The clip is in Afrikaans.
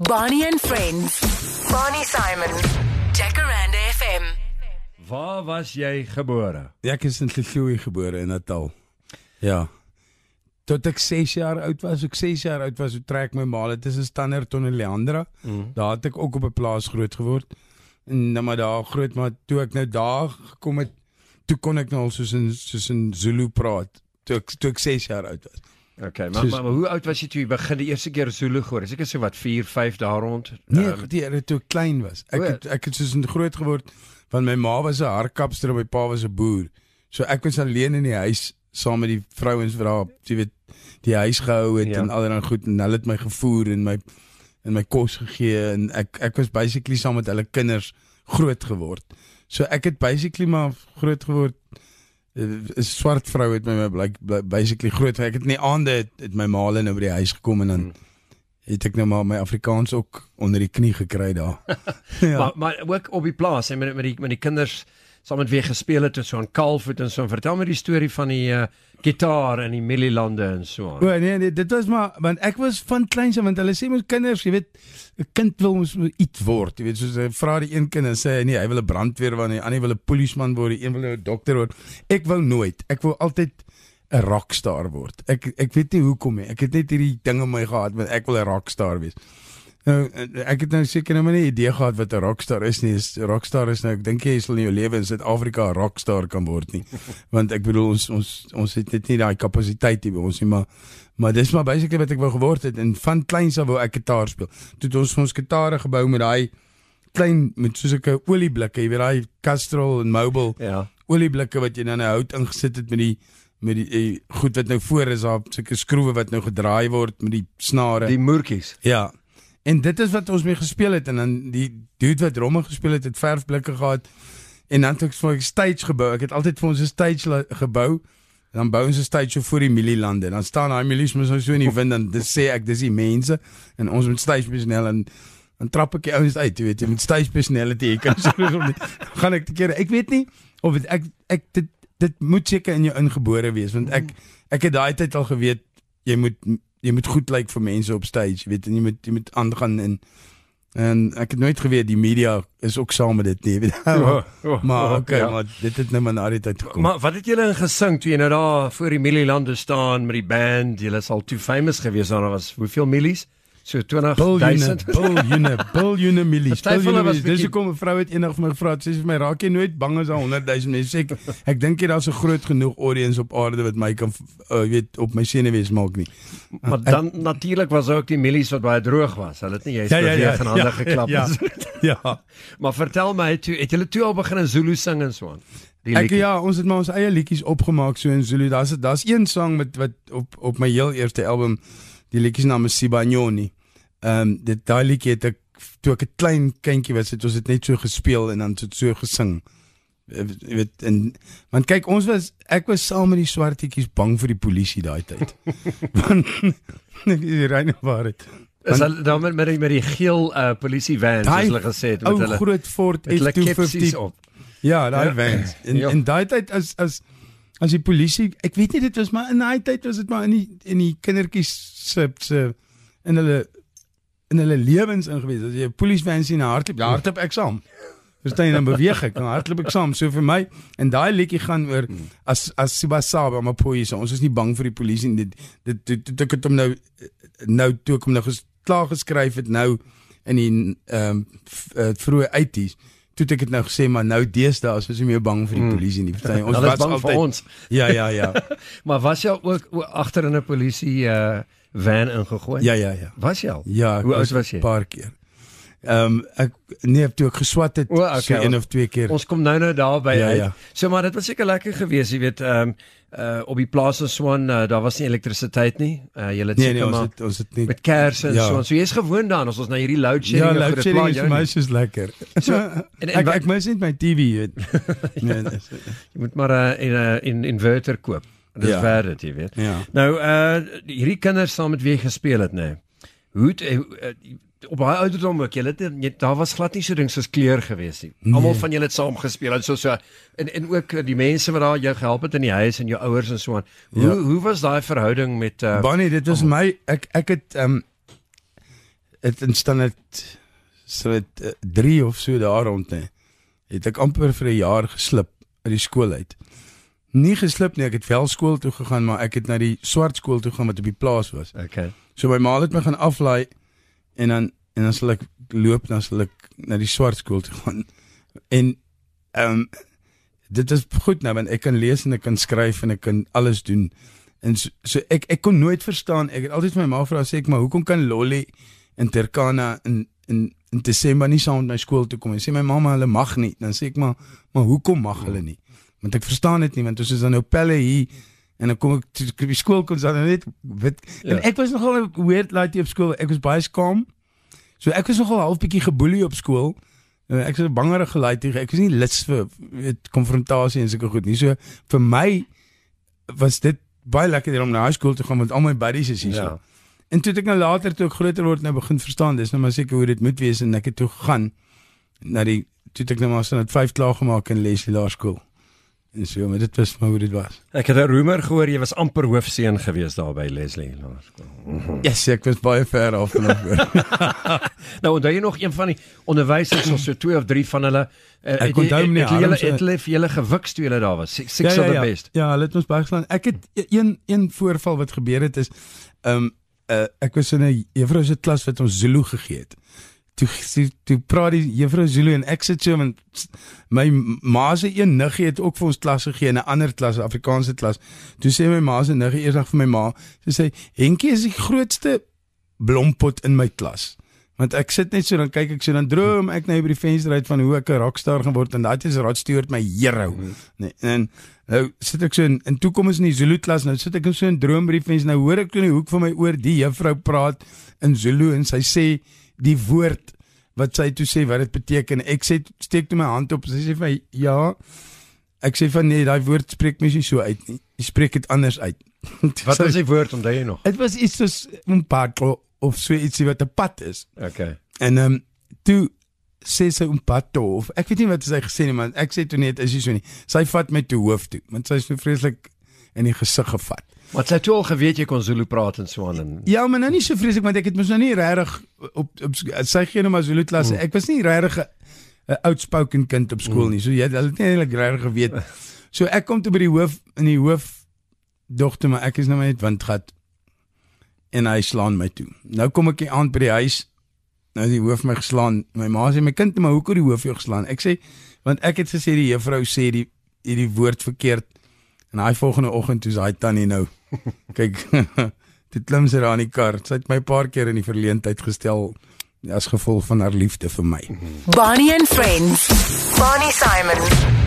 Barney and Friends. Barney Simon. Jacaranda FM. Waar was jy gebore? Ja, ek is in Tliloe gebore in Natal. Ja. Tot ek 6 jaar oud was, toe trek my ma, dit is 'n Standerton en Leandra. Daar het ek ook op 'n plaas groot geword. En nou maar daar groot, maar toe ek nou daar gekom het, toe kon ek nou al soos in Zulu praat, toe ek 6 jaar oud was. Okay, maar hoe oud was jy toe jy begin die eerste keer Zulu gehoor? Is ek so wat 4, 5 daar rond? Nee, toe ek klein was. Ek het soos groot geword, want my ma was 'n haarkapster en my pa was 'n boer. So ek was alleen in die huis, saam met die vrouens wat daar, jy weet, die huis gehou het en allerlei goed, en hulle het my gevoer en my kos gegee, en ek was basically saam met hulle kinders groot geword. So ek het basically maar groot geword. 'n swart vrou het my basically groot. Ek het in die aande het my ma nou by die huis gekom en dan het ek nou maar my Afrikaans ook onder die knie gekry daar. Ja. maar ook op die plaas en met die kinders saam met wie gespeel het en so aan Kalfoot en so. Vertel my die storie van die gitaar en die mielielande en so aan. Nee, dit was maar, want ek was van kleins, want hulle sê mos kinders, jy weet, 'n kind wil mos iets word, jy weet, soos hy vra die een kind en sê nee, hy wil 'n brandweerman, die ander wil 'n polisieman word, die een wil 'n dokter word. Ek wou nooit, ek wou altyd 'n rockstar word. Ek weet nie hoekom nie. Ek het net hierdie ding in my gehad, want ek wil 'n rockstar wees. Nou, ek het nou seker nou maar nie 'n idee gehad wat 'n rockstar is nie. Rockstar is nou, ek dink jy sal in jou lewe in Suid-Afrika 'n rockstar kan word nie. Want ek bedoel ons het net nie daai kapasiteit hier by ons nie, maar dis maar basically wat ek wou geword het, en van kleins af wou ek gitaar speel. Toe het ons gitare gebou met daai klein, met soos 'n olieblikke, jy weet daai Castrol en Mobil olieblikke wat jy dan nou hout ingesit het met die goed wat nou voor is, daar sulke skroewe wat nou gedraai word met die snare. Die moertjies. Ja. En dit is wat ons mee gespeel het, en dan die dude wat romme gespeel het verfblikke gehad, en dan het ek vir 'n stage gebou. Ek het altyd vir ons 'n stage gebou, en dan bou ons 'n stage so voor die mielielande, dan staan daai milies mos so in die wind, en dis sê ek, dis die mense, en ons met stage personeel, en dan trap ek die ouens uit, jy weet, jy met stage personality, jy kan so gaan ek te kere, ek weet nie, of dit moet seker in jou ingebore wees, want ek het daai tyd al geweet, jy moet goed lyk vir mense op stage, weet, en jy moet aangaan, en ek het nooit geweet, die media is ook saam met dit nie, weet. Maar maar dit het nou maar na die tyd gekom. Maar wat het julle in gesing, toe jy nou daar voor die mielielande staan, met die band, julle sal toe famous gewees, daar was, hoeveel milies? So 20.000 biljoene milies. Dis hoekom 'n vrou het eendag vir my gevra, sy sê vir my, raak jy nooit bang as daar 100.000 mense? Ek dink jy daar's 'n groot genoeg audience op aarde wat my kan weet, op my senuwees maak nie. Maar dan natuurlik was ook die milies wat baie droog was. Hulle het nie juist in hande geklap. Ja. Maar vertel my, het julle toe al begin in Zulu sing en so aan? Ons het maar ons eie liedjies opgemaak so in Zulu. Daar's een sang wat op my heel eerste album, die liedjie se naam is Sibanyoni. Daai liedjie het ek, toe ek 'n klein kindjie was, het ons dit net so gespeel en dan so gesing. Jy weet, want kyk, ek was saam met die swartetjies bang vir die polisie daai tyd. Want die reine waarheid. Is hulle dan met die geel polisievans, soos hulle gesê het, met hulle groot Ford F250 op. Ja, daai vans. En daai tyd as die polisie, ek weet nie, dit was maar in daai tyd was dit maar in die kindertjies se in hulle lewens ingewees. As jy 'n polisievan sien, hardloop ek saam. Verstaan jy, dan beweeg ek, dan hardloop ek saam. So vir my, en daai liedjie gaan oor as Sibasaba Mapoyisa. Ons is nie bang vir die polisie nie. Dit ek het hom nou toe ek hom nou klaar geskryf het nou in die vroeë 80s. Toe ek het nou gesê, maar nou deesdae is ons nie meer bang vir die polisie nie. Verstaan jy? Ons was bang altyd vir ons. Ja. Maar was jy ook agter in 'n polisie van ingegooi? Ja. Was jy al? Ja, hoe oud was jy? 'n paar keer. Toe ek geswat het, so 1 of 2 keer. Ons kom nou daarby uit. Ja. So, maar dit was seker lekker geweest, jy weet, op die plaas in Swan, daar was nie elektrisiteit nie. Jy het seker maar ons het nie met kersse en so. So jy's gewoond daaraan, as ons na hierdie load shedding loadshedding is vir my soos lekker. So, ek mis net my TV, weet. Jy moet maar 'n inverter koop. Dis werd dit, jy weet. Ja. Nou, hierdie kinders saam met wie jy gespeel het, nee. Hoe op baie ouderdom ook, daar was glad nie so ding soos kleur gewees nie. Almal van julle het saam gespeel en so en ook die mense wat daar jou gehelp het in die huis en jou ouers en so aan. Hoe was daai verhouding met Bonnie, dit was my ek het het in standaard 3 of so daar rond, het ek amper vir 'n jaar geslip uit die skool uit. Nie geslip nie, ek het wel skool toe gegaan, maar ek het na die swart skool toe gegaan wat op die plaas was. Okay. So my ma het my gaan aflaai en dan sal ek loop, dan sal ek na die swart skool toe gaan. En dit is goed nou, want ek kan lees en ek kan skryf en ek kan alles doen. En so ek kon nooit verstaan, ek het altyd vir my ma gevra, sê ek, maar hoekom kan Lolly en Turkana in Desember nie saam met my skool toe kom? En sê my mamma, hulle mag nie. Dan sê ek, maar hoekom mag hulle nie? Want ek verstaan dit nie, want ons is dan nou pelle hier, en dan kom ek die skool kon dan net wit. En ek was nogal 'n weird laaitie op skool. Ek was baie skaam. So ek was nogal half bietjie geboelie op skool. Ek was 'n bangerige laaitie. Ek was nie lus vir konfrontasie en sulke goed nie. So vir my was dit baie lekker om na high school te gaan met al my buddies is hier. Ja. En toe het ek nou later, toe ek groter word, nou begin verstaan, dis nou maar seker hoe dit moet wees, en ek het toe gegaan toe het ek nou maar standaard 5 klaar gemaak in Leslie Laerskool. En so, maar dit was maar hoe dit was. Ek het 'n rumor gehoor jy was amper hoofseun gewees daar by Leslie Laerskool. Yes, ek was baie ver af vanaf. Nou, onthou jy nog een van die onderwysers of so 2 of 3 van hulle Ek onthou hom nie, het hulle vir julle gewiks toe julle daar was. Six of the best. Ja, hulle het ons baie geslaan. Ek het een voorval wat gebeur het is ek was in 'n juffrou se klas wat ons Zulu gegee het. Toe praat die juffrou Zulu en ek sit so, want my ma se een niggie het ook vir ons klas gegee in 'n ander klas, 'n Afrikaanse klas. Toe sê my ma se niggie eendag vir my ma, sy sê Henkie is die grootste blompot in my klas. Want ek sit net so, dan kyk ek so, dan droom ek nou by die venster uit van hoe ek 'n rockstar gaan word, en daai is Rod Stewart my hero. Nee, en nou sit ek so en toe kom ons in die Zulu klas, nou sit ek so in droom by die venster, nou hoor ek in die hoek van my oor die juffrou praat in Zulu, en sy sê die woord wat sy toe sê wat dit beteken. Ek steek toe my hand op, sy sê vir my, ja, ek sê van nee, daai woord spreek mens nie so uit nie, jy spreek dit anders uit. Wat was die woord, onthou jy nog? Het was iets soos umpato, of so ietsie wat 'n pad is. Okay. En toe sê sy umpato, of ek weet nie wat sy gesê nie, maar ek sê toe net, is nie so nie. Sy vat my toe hoof toe, want sy is so vreeslik in die gesig gevat. Maar sy het toe al geweet jy kon Zulu praat en so aan. Ja, maar nou nie so vreeslik, want ek het mos nou nie regtig op sy gee nou maar Zulu klasse. Ek was nie regtig 'n outspoken kind op skool nie. So jy het nie eintlik regtig geweet. So ek kom toe by die hoof, in die hoof dogter, maar ek is nou net windgat, en hy slaan my toe. Nou kom ek die aand by die huis, nou die hoof my geslaan. My ma sê, my kind, maar hoekom die hoof jou geslaan? Ek sê, want ek het gesê die juffrou sê die woord verkeerd, en hy volgende oggend toe hy tannie nou kyk, toe klim sy daar in die kar. Sy het my 'n paar keer in die verleentheid gestel as gevolg van haar liefde vir my. Bonnie and Friends. Bonnie Simon.